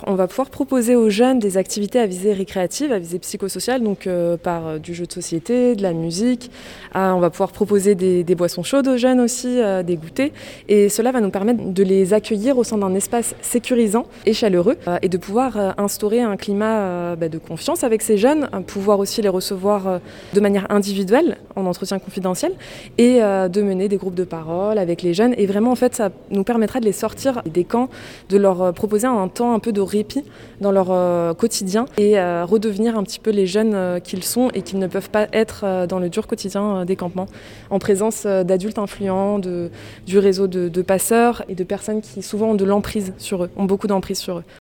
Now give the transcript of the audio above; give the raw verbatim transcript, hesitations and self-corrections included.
On va pouvoir proposer aux jeunes des activités à visée récréative, à visée psychosociale, donc euh, par euh, du jeu de société, de la musique. Ah, on va pouvoir proposer des, des boissons chaudes aux jeunes aussi, euh, des goûters. Et cela va nous permettre de les accueillir au sein d'un espace sécurisant et chaleureux euh, et de pouvoir euh, instaurer un climat euh, bah, de confiance avec ces jeunes, euh, pouvoir aussi les recevoir euh, de manière individuelle, en entretien confidentiel, et euh, de mener des groupes de parole avec les jeunes. Et vraiment, en fait, ça nous permettra de les sortir des camps, de leur euh, proposer un temps un peu de répit dans leur euh, quotidien et euh, redevenir un petit peu les jeunes euh, qu'ils sont et qu'ils ne peuvent pas être euh, dans le dur quotidien euh, des campements, en présence euh, d'adultes influents, de, du réseau de, de passeurs et de personnes qui souvent ont de l'emprise sur eux, ont beaucoup d'emprise sur eux.